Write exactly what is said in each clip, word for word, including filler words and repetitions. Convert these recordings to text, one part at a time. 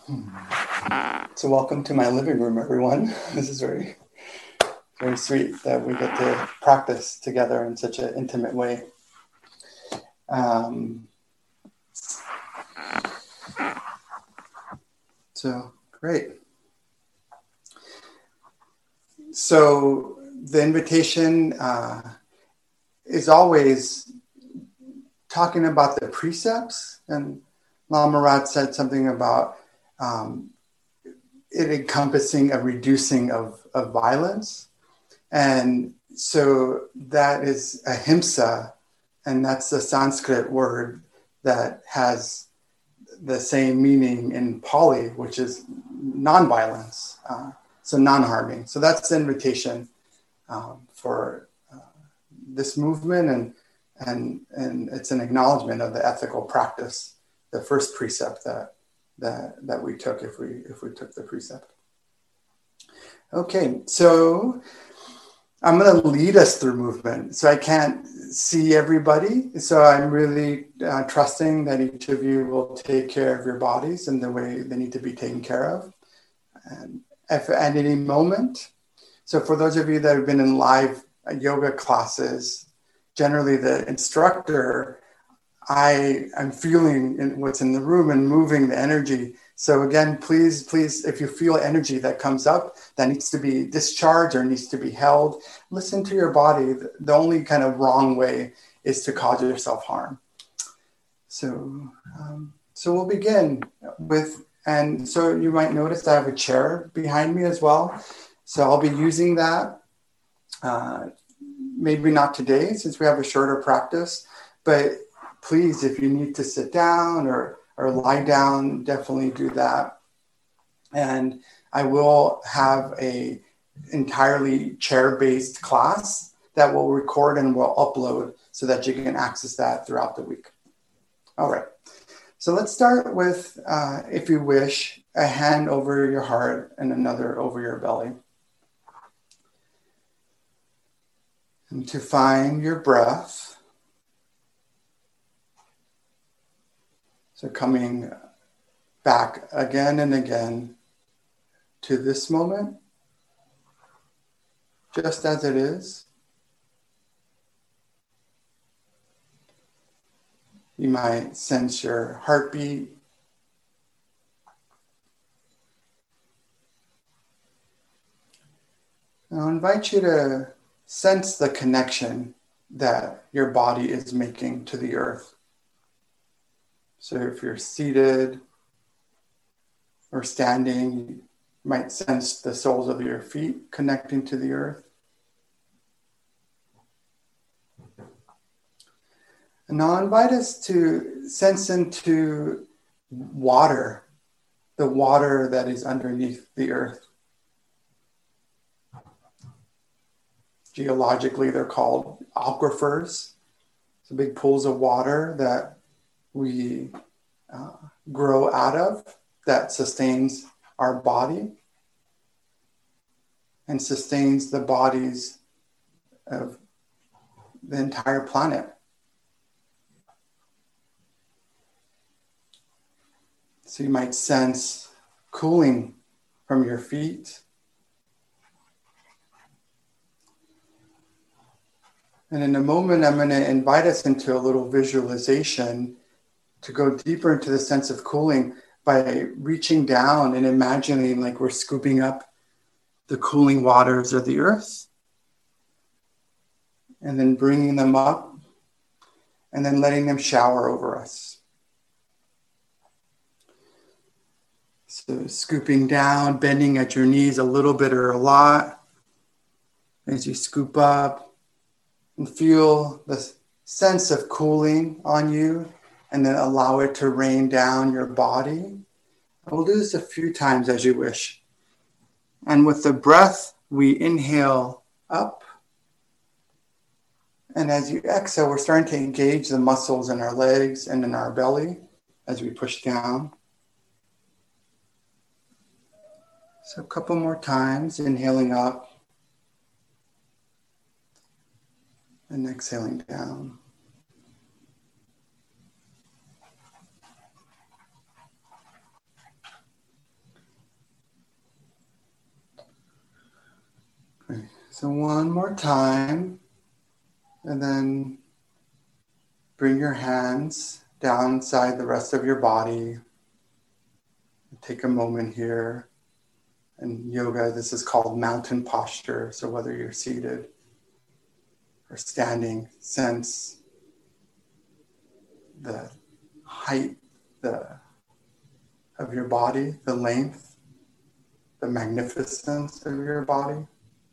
Hmm. So welcome to my living room, everyone. This is very, very sweet that we get to practice together in such an intimate way. Um, so great. So the invitation uh, is always talking about the precepts, and Lama Rat said something about um, it encompassing a reducing of, of violence. And so that is ahimsa, and that's the Sanskrit word that has the same meaning in Pali, which is nonviolence, uh, so non-harming. So that's the invitation um, for uh, this movement, and and and it's an acknowledgement of the ethical practice, the first precept that that that we took if we if we took the precept. Okay, so I'm going to lead us through movement. So I can't see everybody. So I'm really uh, trusting that each of you will take care of your bodies in the way they need to be taken care of. And if at any moment, so for those of you that have been in live yoga classes, generally the instructor, I am feeling in what's in the room and moving the energy. So again, please, please, if you feel energy that comes up that needs to be discharged or needs to be held, listen to your body. The only kind of wrong way is to cause yourself harm. So, um, so we'll begin with, and so you might notice I have a chair behind me as well. So I'll be using that. Uh, maybe not today since we have a shorter practice, but please, if you need to sit down or, or lie down, definitely do that. And I will have a entirely chair-based class that will record and will upload so that you can access that throughout the week. All right. So let's start with, uh, if you wish, a hand over your heart and another over your belly. And to find your breath. So coming back again and again to this moment, just as it is. You might sense your heartbeat. I'll invite you to sense the connection that your body is making to the earth. So if you're seated or standing, you might sense the soles of your feet connecting to the earth. And I'll invite us to sense into water, the water that is underneath the earth. Geologically, they're called aquifers. So big pools of water that we uh, grow out of that sustains our body and sustains the bodies of the entire planet. So you might sense cooling from your feet. And in a moment, I'm going to invite us into a little visualization to go deeper into the sense of cooling by reaching down and imagining like we're scooping up the cooling waters of the earth and then bringing them up and then letting them shower over us. So scooping down, bending at your knees a little bit or a lot as you scoop up and feel the sense of cooling on you and then allow it to rain down your body. We'll do this a few times as you wish. And with the breath, we inhale up. And as you exhale, we're starting to engage the muscles in our legs and in our belly as we push down. So a couple more times, inhaling up and exhaling down. So one more time, and then bring your hands down inside the rest of your body. Take a moment here. In yoga, this is called mountain posture. So whether you're seated or standing, sense the height the, of your body, the length, the magnificence of your body.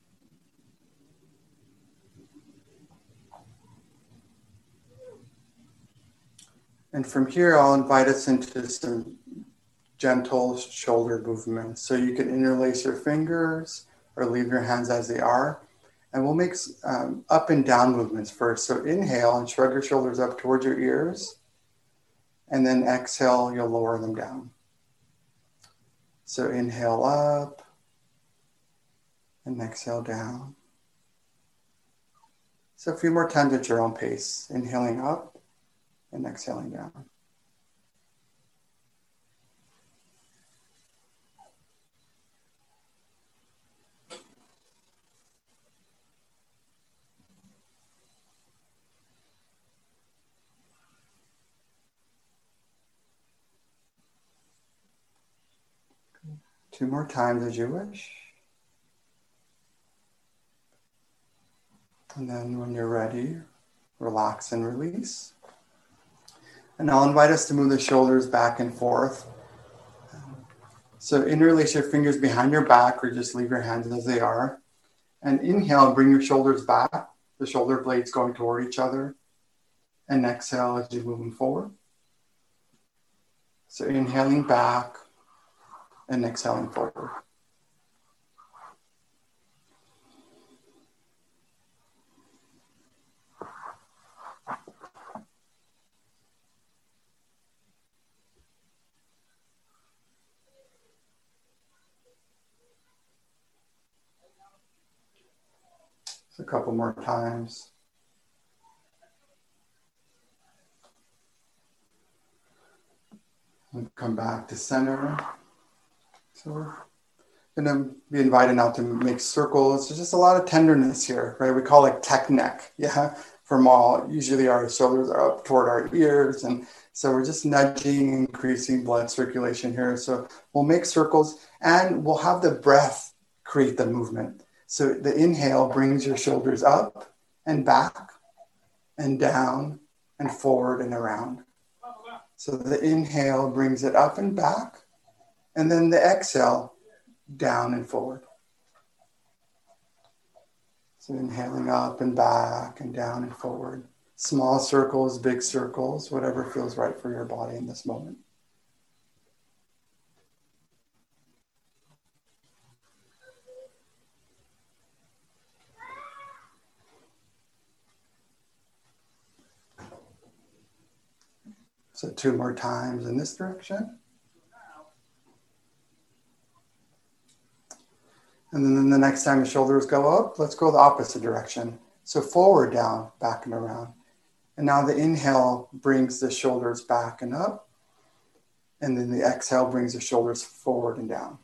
And from here, I'll invite us into some gentle shoulder movements. So you can interlace your fingers or leave your hands as they are. And we'll make um, up and down movements first. So inhale and shrug your shoulders up towards your ears. And then exhale, you'll lower them down. So inhale up and exhale down. So a few more times at your own pace. Inhaling up and exhaling down. Two more times as you wish. And then when you're ready, relax and release. And I'll invite us to move the shoulders back and forth. So interlace your fingers behind your back or just leave your hands as they are. And inhale, bring your shoulders back, the shoulder blades going toward each other. And exhale as you move them forward. So inhaling back and exhaling forward. So a couple more times. And come back to center. So we're going to be invited now to make circles. There's just a lot of tenderness here, right? We call it tech neck, yeah? From all, usually our shoulders are up toward our ears. And so we're just nudging, increasing blood circulation here. So we'll make circles and we'll have the breath create the movement. So the inhale brings your shoulders up and back and down and forward and around. So the inhale brings it up and back, and then the exhale down and forward. So inhaling up and back and down and forward. Small circles, big circles, whatever feels right for your body in this moment. So two more times in this direction. And then the next time the shoulders go up, let's go the opposite direction. So forward, down, back and around. And now the inhale brings the shoulders back and up. And then the exhale brings the shoulders forward and down.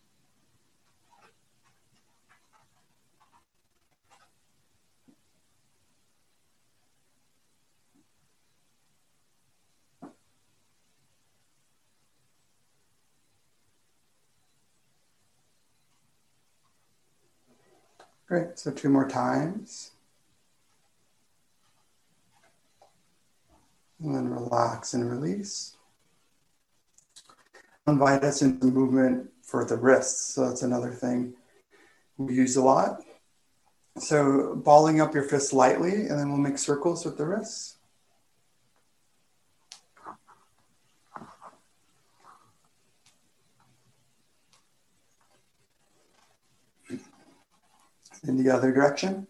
Great, so two more times. And then relax and release. Invite us into movement for the wrists. So that's another thing we use a lot. So balling up your fists lightly, and then we'll make circles with the wrists. In the other direction.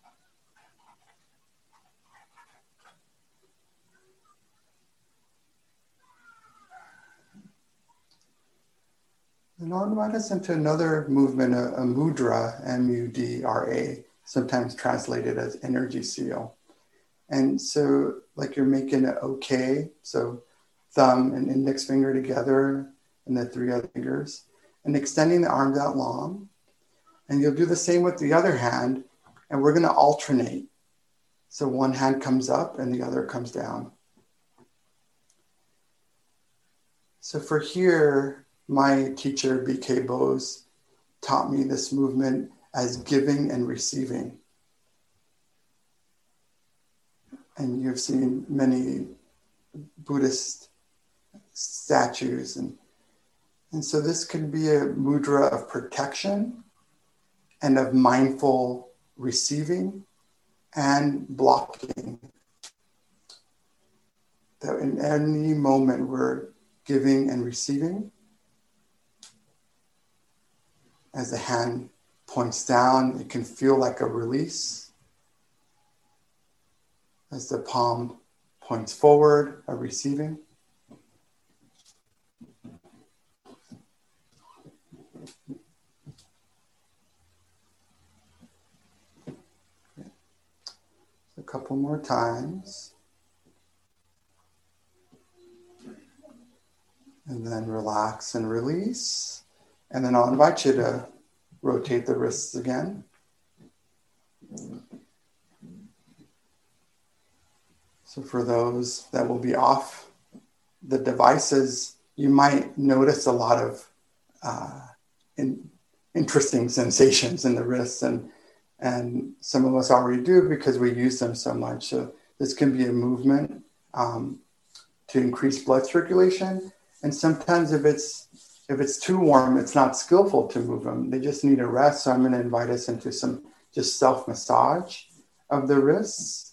And I'll invite us into another movement, a, a mudra, M U D R A, sometimes translated as energy seal. And so like you're making it okay, so thumb and index finger together and the three other fingers, and extending the arms out long. And you'll do the same with the other hand, and we're going to alternate. So one hand comes up and the other comes down. So for here, my teacher, B K Bose, taught me this movement as giving and receiving. And you've seen many Buddhist statues. And, and so this can be a mudra of protection and of mindful receiving and blocking. That in any moment we're giving and receiving. As the hand points down, it can feel like a release. As the palm points forward, a receiving. A couple more times. And then relax and release. And then I'll invite you to rotate the wrists again. So for those that will be off the devices, you might notice a lot of uh, in, interesting sensations in the wrists, and and some of us already do because we use them so much. So this can be a movement um, to increase blood circulation. And sometimes if it's if it's too warm, it's not skillful to move them. They just need a rest. So I'm going to invite us into some just self-massage of the wrists.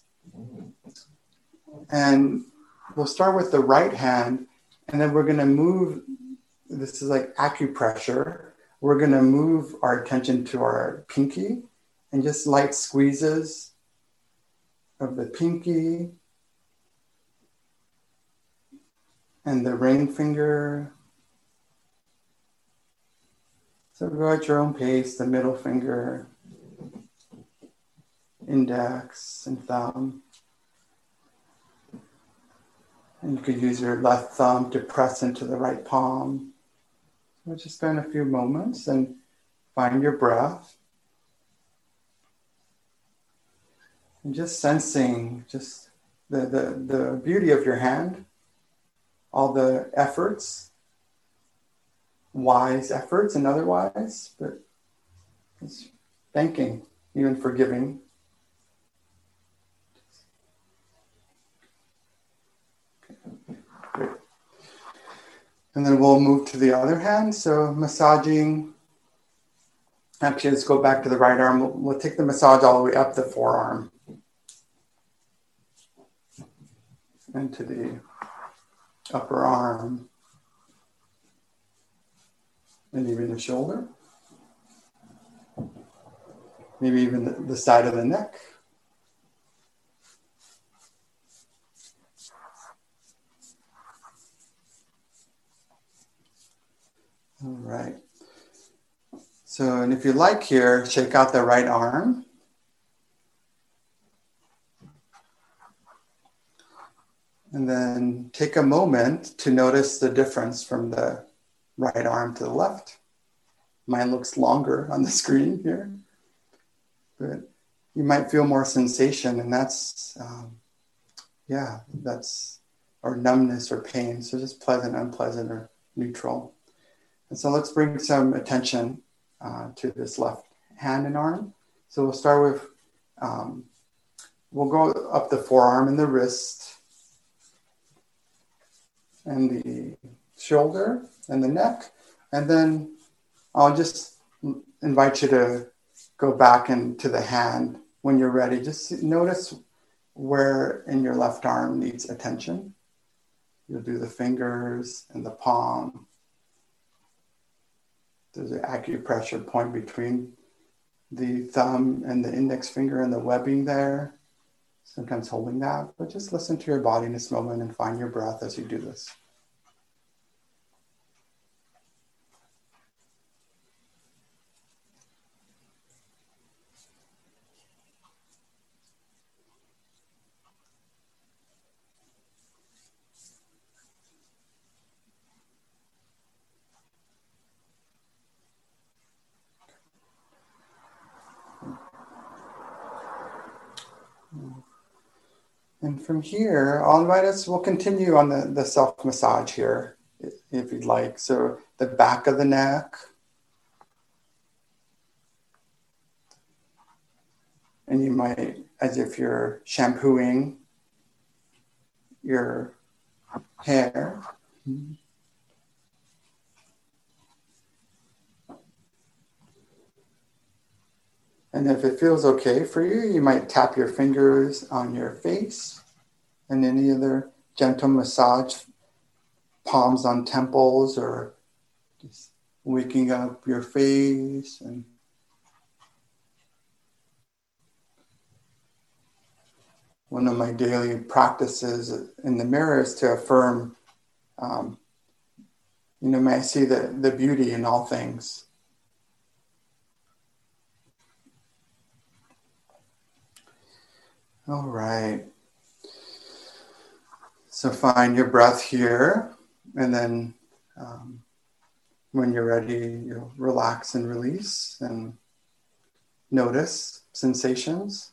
And we'll start with the right hand, and then we're going to move. This is like acupressure. We're going to move our attention to our pinky and just light squeezes of the pinky and the ring finger. So go at your own pace, the middle finger, index and thumb. And you could use your left thumb to press into the right palm. We'll just spend a few moments and find your breath. And just sensing just the, the, the beauty of your hand, all the efforts, wise efforts and otherwise, but just thanking, even forgiving. Great. And then we'll move to the other hand. So massaging, actually let's go back to the right arm. We'll, we'll take the massage all the way up the forearm into the upper arm and even the shoulder, maybe even the, the side of the neck. All right. So, and if you like here, shake out the right arm. And then take a moment to notice the difference from the right arm to the left. Mine looks longer on the screen here, but you might feel more sensation, and that's, um, yeah, that's, or numbness or pain. So just pleasant, unpleasant, or neutral. And so let's bring some attention uh, to this left hand and arm. So we'll start with, um, we'll go up the forearm and the wrist, and the shoulder and the neck. And then I'll just invite you to go back into the hand when you're ready. Just notice where in your left arm needs attention. You'll do the fingers and the palm. There's an acupressure point between the thumb and the index finger and the webbing there. Sometimes holding that, but just listen to your body in this moment and find your breath as you do this. And from here, I'll invite us, we'll continue on the, the self-massage here, if you'd like. So the back of the neck. And you might, as if you're shampooing your hair. And if it feels okay for you, you might tap your fingers on your face and any other gentle massage, palms on temples, or just waking up your face. And one of my daily practices in the mirror is to affirm, um, you know, may I see the, the beauty in all things. All right. So find your breath here, and then um, when you're ready, you'll relax and release and notice sensations.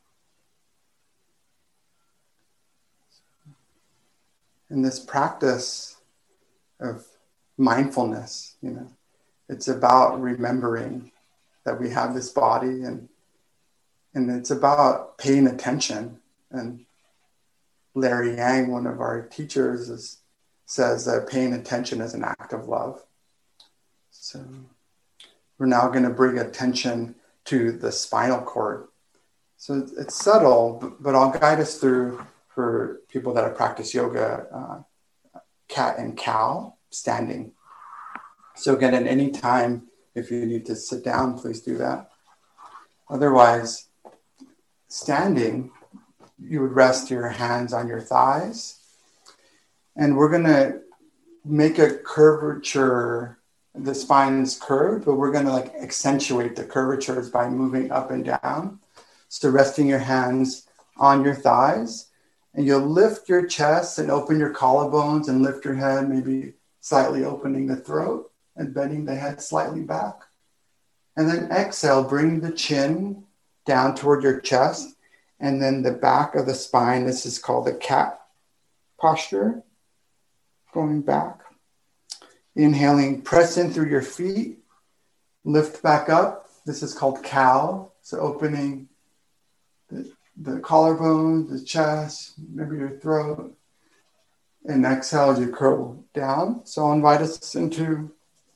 In this practice of mindfulness, you know, it's about remembering that we have this body, and and it's about paying attention. And Larry Yang, one of our teachers, is, says that paying attention is an act of love. So we're now going to bring attention to the spinal cord. So it's subtle, but I'll guide us through, for people that have practiced yoga, uh, cat and cow, standing. So again, at any time, if you need to sit down, please do that. Otherwise, standing, you would rest your hands on your thighs. And we're going to make a curvature. The spine is curved, but we're going to like accentuate the curvatures by moving up and down. So resting your hands on your thighs, and you'll lift your chest and open your collarbones and lift your head, maybe slightly opening the throat and bending the head slightly back. And then exhale, bring the chin down toward your chest, and then the back of the spine. This is called the cat posture, going back. Inhaling, press in through your feet, lift back up. This is called cow. So opening the, the collarbone, the chest, maybe your throat. And exhale as you curl down. So I'll invite us into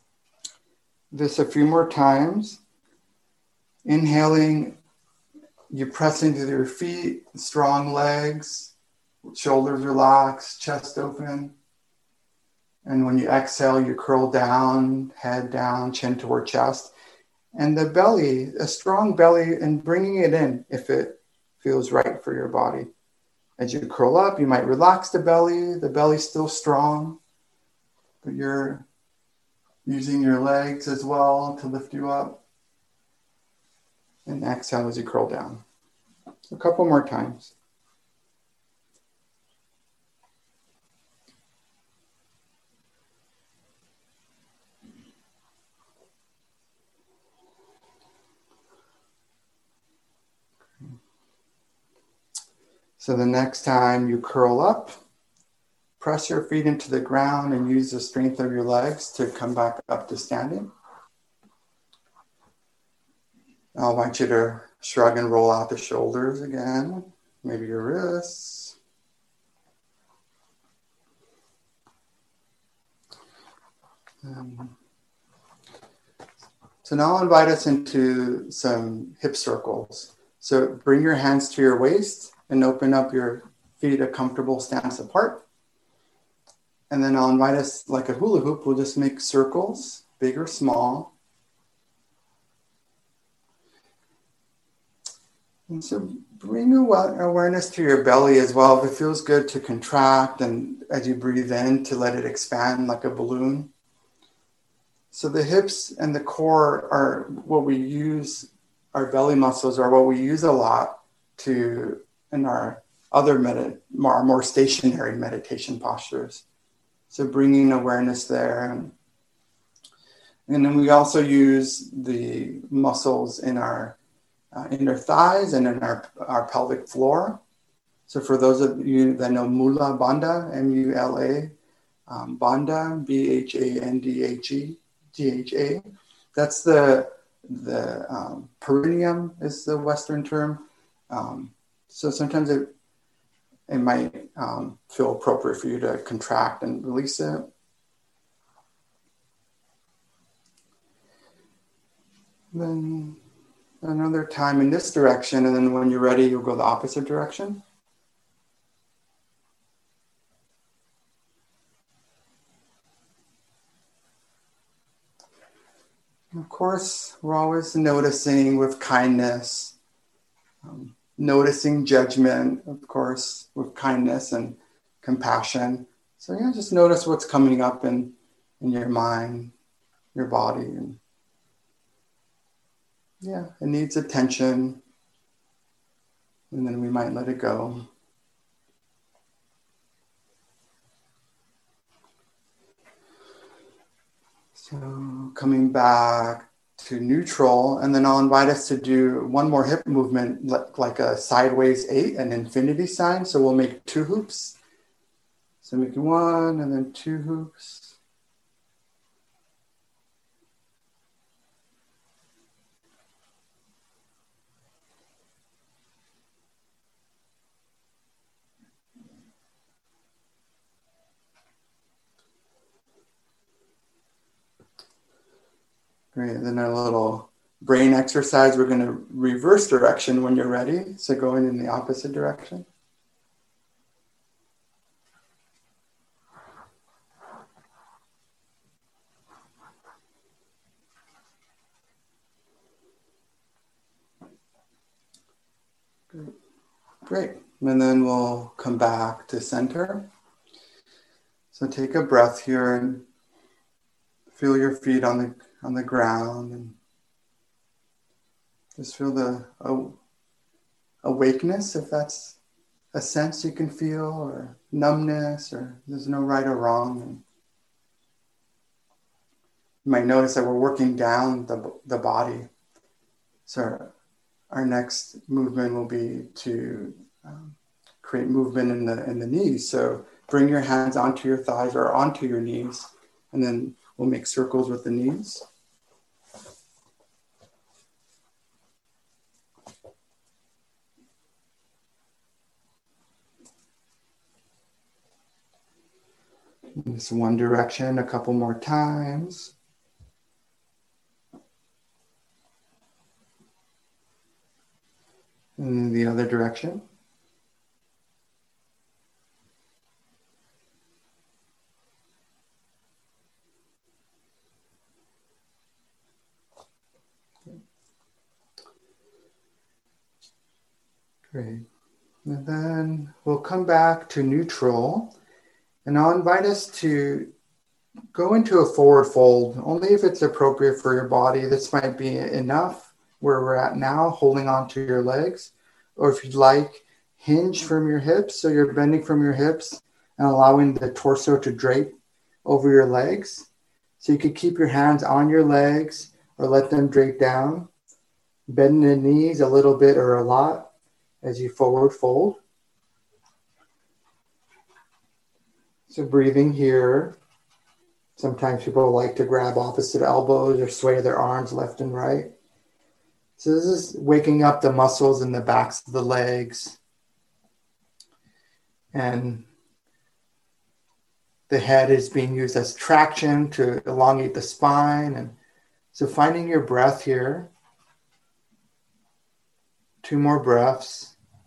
this a few more times. Inhaling, you press into your feet, strong legs, shoulders relaxed, chest open. And when you exhale, you curl down, head down, chin toward chest. And the belly, a strong belly, and bringing it in if it feels right for your body. As you curl up, you might relax the belly. The belly's still strong, but you're using your legs as well to lift you up. And exhale as you curl down. A couple more times. So the next time you curl up, press your feet into the ground and use the strength of your legs to come back up to standing. I want you to shrug and roll out the shoulders again, maybe your wrists. Um, so now I'll invite us into some hip circles. So bring your hands to your waist and open up your feet a comfortable stance apart. And then I'll invite us, like a hula hoop, we'll just make circles, big or small. And so bring awareness to your belly as well. If it feels good to contract, and as you breathe in, to let it expand like a balloon. So the hips and the core are what we use, our belly muscles are what we use a lot to, in our other med- more, more stationary meditation postures. So bringing awareness there. And, and then we also use the muscles in our uh, inner thighs and in our, our pelvic floor. So for those of you that know Mula Bandha, M U L A, um, Bandha, B H A N D H E, G H A, that's the, the um, perineum is the Western term. Um, so sometimes it, it might um, feel appropriate for you to contract and release it. Then another time in this direction, and then when you're ready, you'll go the opposite direction. Of course, we're always noticing with kindness, um, noticing judgment, of course, with kindness and compassion. So yeah, just notice what's coming up in, in your mind, your body. And yeah, it needs attention. And then we might let it go. So coming back to neutral, and then I'll invite us to do one more hip movement, like a sideways eight, an infinity sign. So we'll make two hoops. So making one and then two hoops. Great, then a little brain exercise. We're going to reverse direction when you're ready. So going in the opposite direction. Great. Great. And then we'll come back to center. So take a breath here and feel your feet on the on the ground, and just feel the oh, awakeness, if that's a sense you can feel, or numbness, or there's no right or wrong. And you might notice that we're working down the, the body. So our next movement will be to um, create movement in the in the knees. So bring your hands onto your thighs or onto your knees, and then we'll make circles with the knees. In this one direction a couple more times. And the other direction. Great. And then we'll come back to neutral, and I'll invite us to go into a forward fold, only if it's appropriate for your body. This might be enough where we're at now, holding on to your legs. Or if you'd like, hinge from your hips, so you're bending from your hips and allowing the torso to drape over your legs. So you could keep your hands on your legs or let them drape down. Bend the knees a little bit or a lot as you forward fold. So breathing here. Sometimes people like to grab opposite elbows or sway their arms left and right. So this is waking up the muscles in the backs of the legs. And the head is being used as traction to elongate the spine. And so finding your breath here. Two more breaths.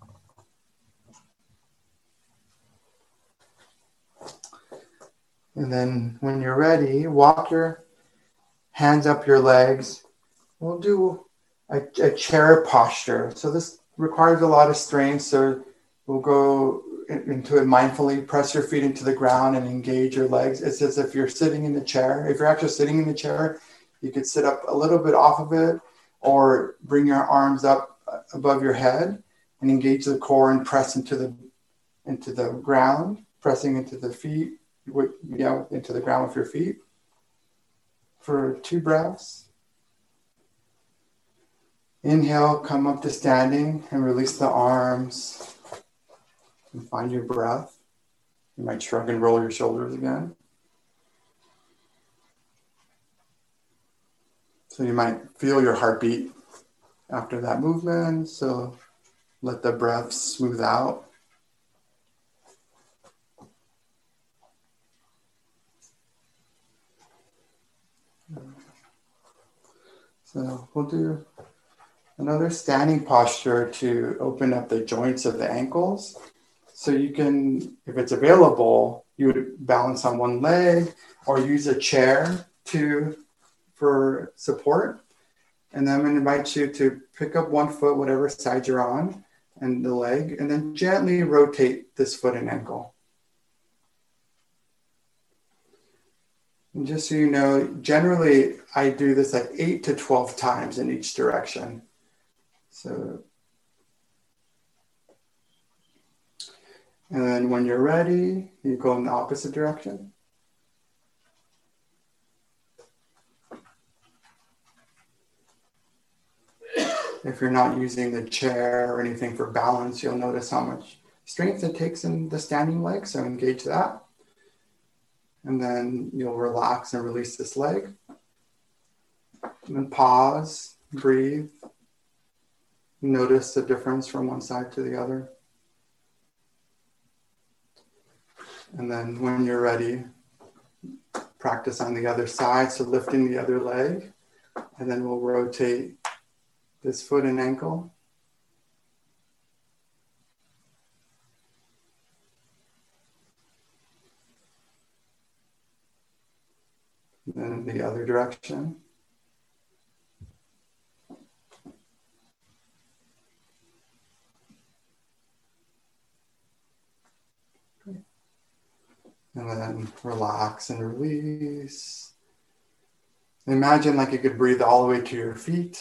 And then when you're ready, walk your hands up your legs. We'll do a, a chair posture. So this requires a lot of strength. So we'll go into it mindfully, press your feet into the ground and engage your legs. It's as if you're sitting in the chair. If you're actually sitting in the chair, you could sit up a little bit off of it or bring your arms up above your head and engage the core and press into the into the ground, pressing into the feet. With, you know, into the ground with your feet for two breaths. Inhale, come up to standing and release the arms. and find your breath. You might shrug and roll your shoulders again. So you might feel your heartbeat after that movement. So let the breath smooth out. So we'll do another standing posture to open up the joints of the ankles. So you can, if it's available, you would balance on one leg or use a chair to for support. And then I'm going to invite you to pick up one foot, whatever side you're on, and the leg, and then gently rotate this foot and ankle. And just so you know, generally I do this like eight to twelve times in each direction. So, and then when you're ready, you go in the opposite direction. If you're not using the chair or anything for balance, you'll notice how much strength it takes in the standing leg, so engage that. And then you'll relax and release this leg. And then pause, breathe. Notice the difference from one side to the other. And then when you're ready, practice on the other side, so lifting the other leg. And then we'll rotate this foot and ankle. And then in the other direction. And then relax and release. Imagine like you could breathe all the way to your feet.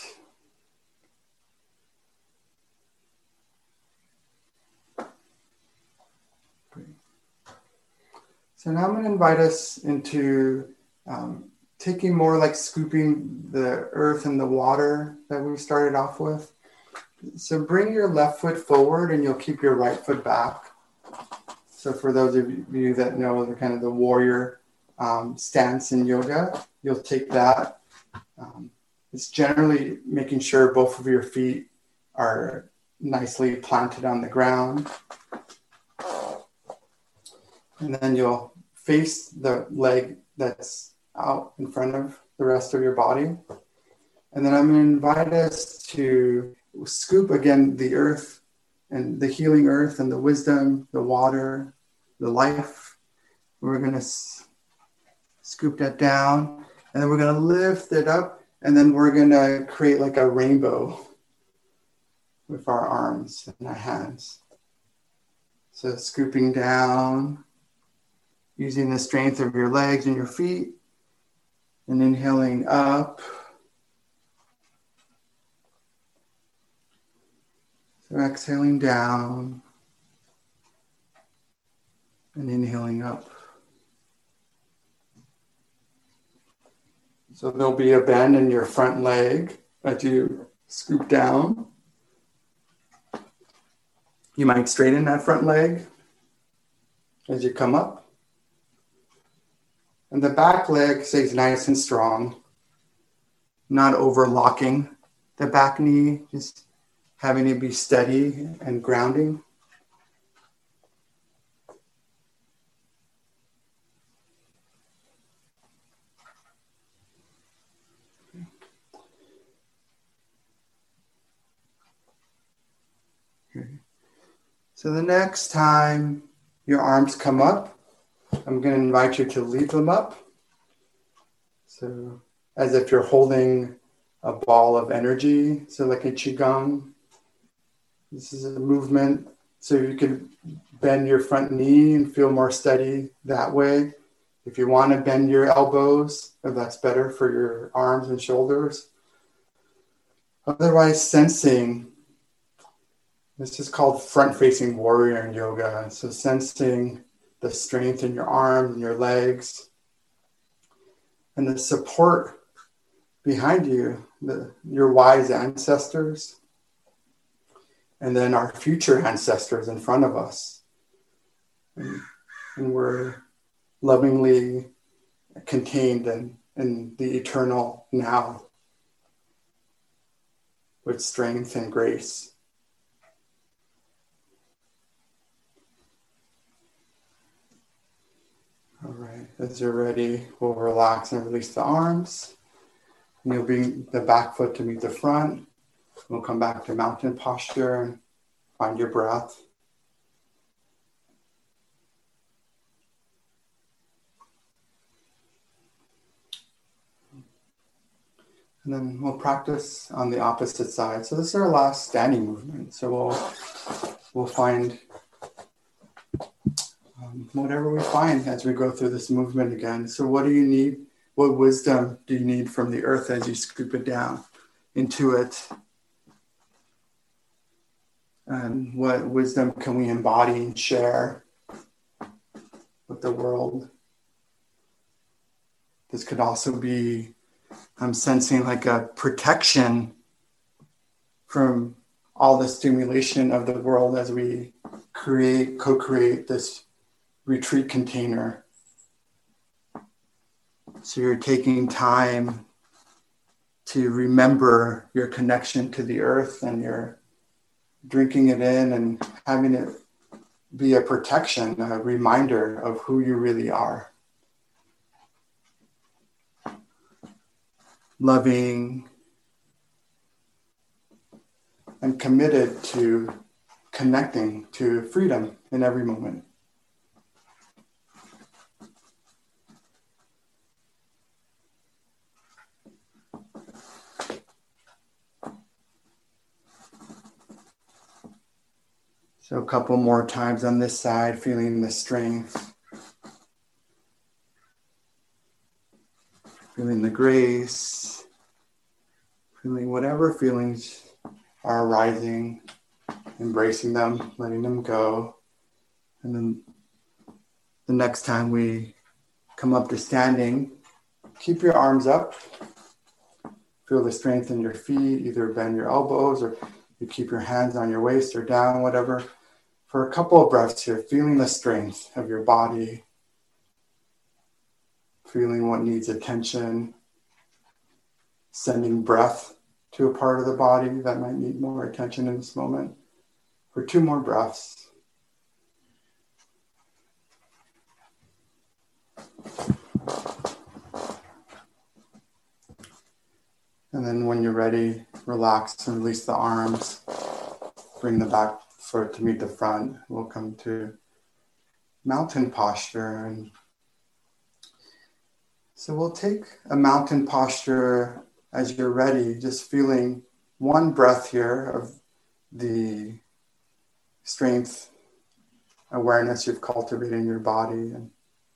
Great. So now I'm going to invite us into um, taking more like scooping the earth and the water that we started off with. So bring your left foot forward and you'll keep your right foot back. So for those of you that know the kind of the warrior um, stance in yoga, you'll take that. Um, it's generally making sure both of your feet are nicely planted on the ground. And then you'll face the leg that's out in front of the rest of your body. And then I'm going to invite us to scoop again the earth and the healing earth and the wisdom, the water, the life. We're going to s- scoop that down, and then we're going to lift it up, and then we're going to create like a rainbow with our arms and our hands. So scooping down, using the strength of your legs and your feet, and inhaling up. So exhaling down and inhaling up. So there'll be a bend in your front leg as you scoop down. You might straighten that front leg as you come up. And the back leg stays nice and strong, not overlocking the back knee, just having it be steady and grounding. Okay. So the next time your arms come up, I'm going to invite you to leave them up. So as if you're holding a ball of energy, so like a qigong. This is a movement, so you can bend your front knee and feel more steady that way. If you want to bend your elbows, that's better for your arms and shoulders. Otherwise, sensing, this is called front-facing warrior in yoga. So sensing the strength in your arms and your legs and the support behind you, the, your wise ancestors, and then our future ancestors in front of us. And, and we're lovingly contained in, in the eternal now with strength and grace. All right, as you're ready, we'll relax and release the arms. And you'll bring the back foot to meet the front. We'll come back to mountain posture and find your breath. And then we'll practice on the opposite side. So this is our last standing movement. So we'll we'll find um, whatever we find as we go through this movement again. So what do you need? What wisdom do you need from the earth as you scoop it down into it? And what wisdom can we embody and share with the world? This could also be, I'm sensing like a protection from all the stimulation of the world as we create, co-create this retreat container. So you're taking time to remember your connection to the earth, and you're drinking it in and having it be a protection, a reminder of who you really are. Loving and committed to connecting to freedom in every moment. So a couple more times on this side, feeling the strength, feeling the grace, feeling whatever feelings are arising, embracing them, letting them go. And then the next time we come up to standing, keep your arms up. Feel the strength in your feet, either bend your elbows or you keep your hands on your waist or down, whatever. For a couple of breaths here, feeling the strength of your body, feeling what needs attention, sending breath to a part of the body that might need more attention in this moment. For two more breaths. And then when you're ready, relax and release the arms. Bring the back foot to meet the front. We'll come to mountain posture. And so we'll take a mountain posture as you're ready, just feeling one breath here of the strength, awareness you've cultivated in your body, and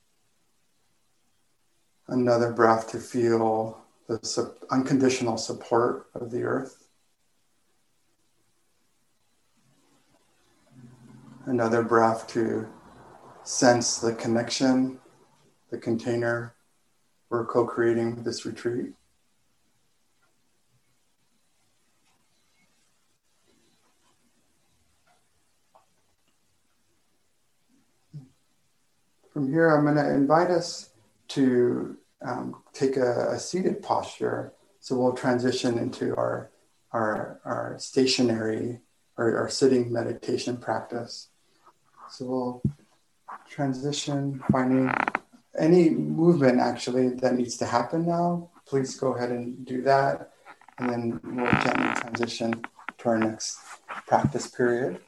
another breath to feel the su- unconditional support of the earth. Another breath to sense the connection, the container we're co-creating this retreat. From here, I'm going to invite us to um, take a, a seated posture. So we'll transition into our, our, our stationary or our sitting meditation practice. So we'll transition, finding any movement actually that needs to happen now. Please go ahead and do that. And then we'll gently transition to our next practice period.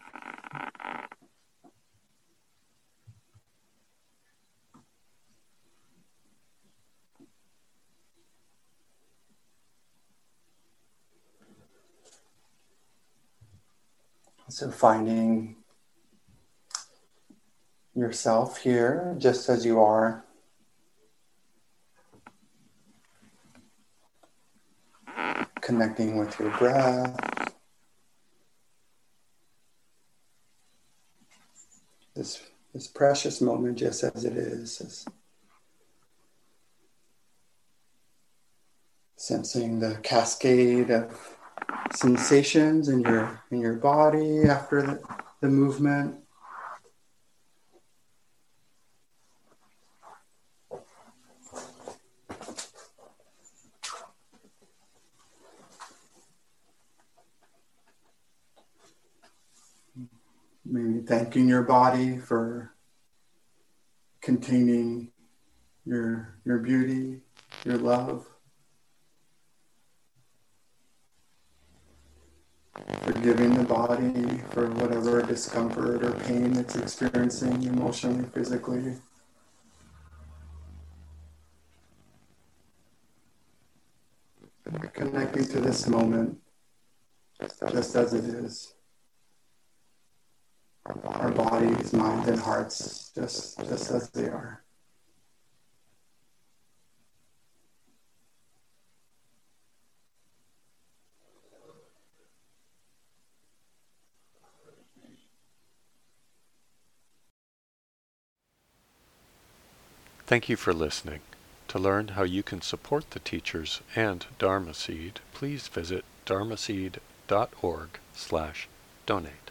So finding yourself here, just as you are. Connecting with your breath. This, this precious moment just as it is. is sensing the cascade of sensations in your in your body after the, the movement. maybe thanking your body for containing your your beauty, your love. Forgiving the body for whatever discomfort or pain it's experiencing emotionally, physically. Connecting to this moment just as it is. Our bodies, minds, and hearts just, just as they are. Thank you for listening. To learn how you can support the teachers and Dharma Seed, please visit dharmaseed dot org slash donate.